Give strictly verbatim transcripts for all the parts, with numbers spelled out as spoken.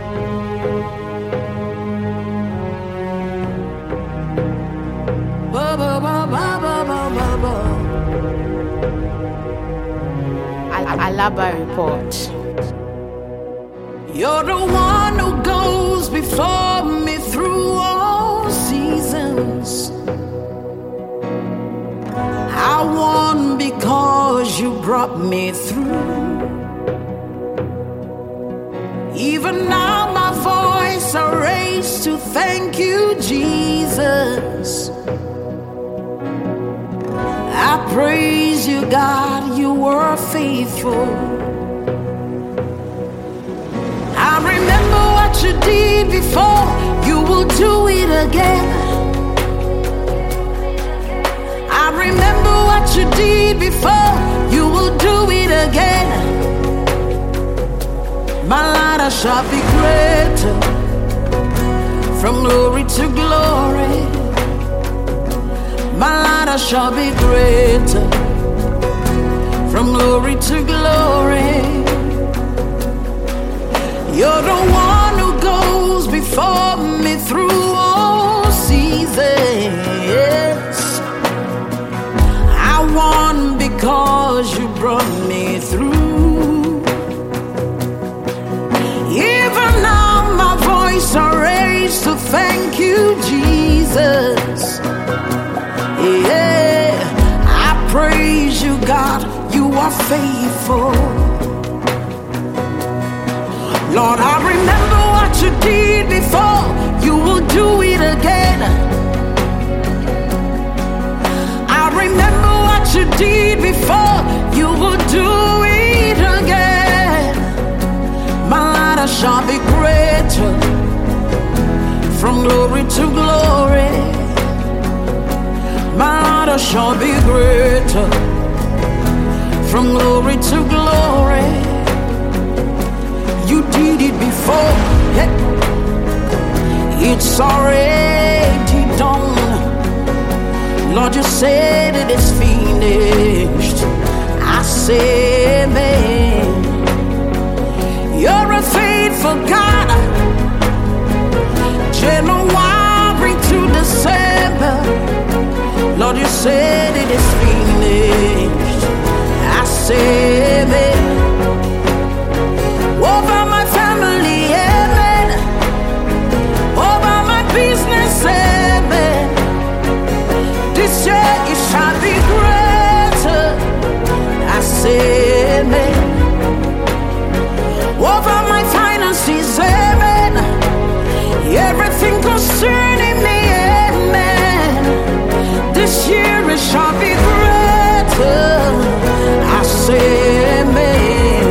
Ba, ba, ba, ba, ba, ba, ba, ba. Al- Alaba Report. You're the one who goes before me through all seasons. I won because you brought me through. Even now my voice I raise to thank you, Jesus. I praise you, God, you were faithful. I remember what you did before, you will do it again. I remember what you did before, you will do it again. My light shall be greater, from glory to glory. My light shall be greater, from glory to glory. You're the one who goes before me through all seasons. I won because you brought me through. Even now my voice I raise to thank you, Jesus. Yeah, I praise you, God, you are faithful. Lord, I remember what you did before, you will do it again. I remember what you did before, you will do it again. My light shall be greater, from glory to glory. My light shall be greater, from glory to glory. You did it before, yeah. It's already done. Lord, you said it is finished. I say amen. You're a faithful God, January to December. Lord, you said it is finished. I say amen. Over my family, amen. Over my business, amen. This year it shall be greater. I say amen. Over my finances, amen. Everything concerning me, amen. This year it shall be greater. I say amen.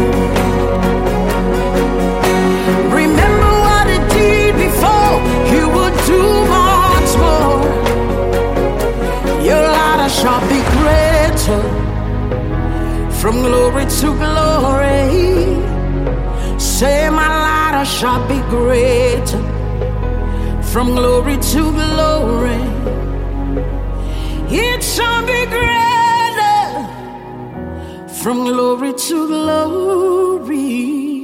Remember what it did before, you will do much more. Your light shall be greater, from glory to glory. Say my light shall be greater, from glory to glory. It shall be greater, from glory to glory.